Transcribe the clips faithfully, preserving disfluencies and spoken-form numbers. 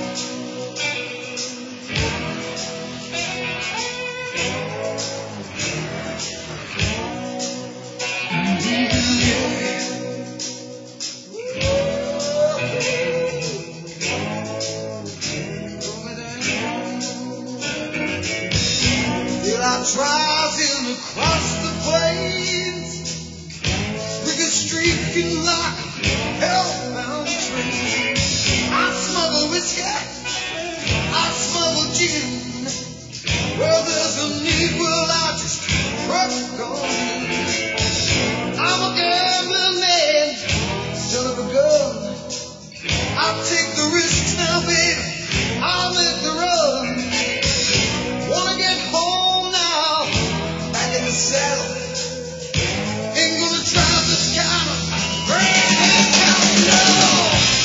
Driving across the plains, like a streaking like a hellbound train. I smuggle whiskey, I smuggle gin. Where there's a need, well, I just truck on in. I'm a gambling man, son of a gun. I take the risks now, baby, I'll make the run. Wanna get home now, back in the saddle. Ain't gonna drive this kind of crazy town, no.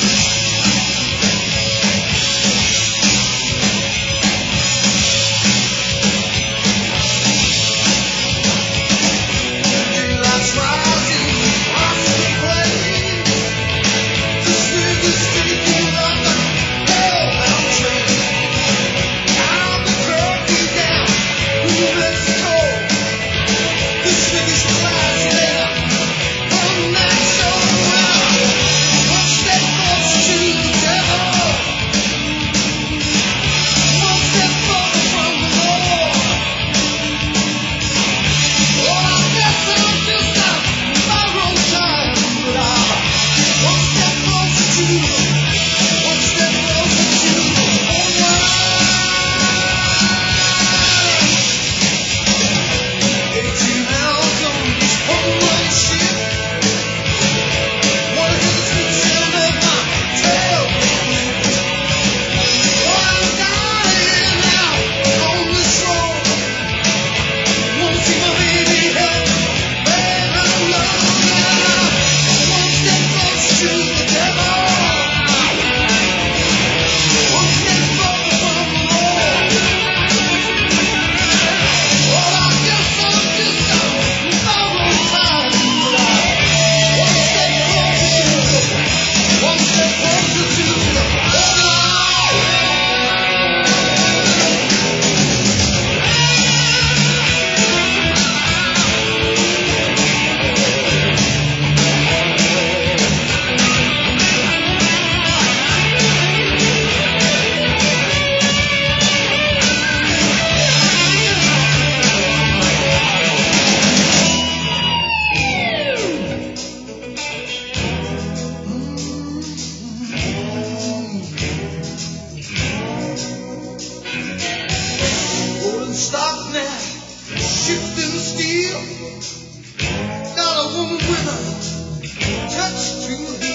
Daylight's rising, across the plains. This river's streaking like a hellbound train. I'll be trucking down New Mexico. This nigga's class later on that show. One step closer to the devil, one step further from the Lord. Oh, I guess I'm just a borrowed time, but I'm one step closer to the, one step closer to the whole eighteen hours on this home run ship. Wanna hear the sweet sound of my tailgate. Oh, I'm dying out on this road. Wanna see my baby help, baby, I'm low. One step closer to the devil, one step further from the Lord. Well, I guess I'm just a borrowed time, but I'm one step closer to the, one step closer to the rolling stock now, shifting steel. Got a woman with a touch to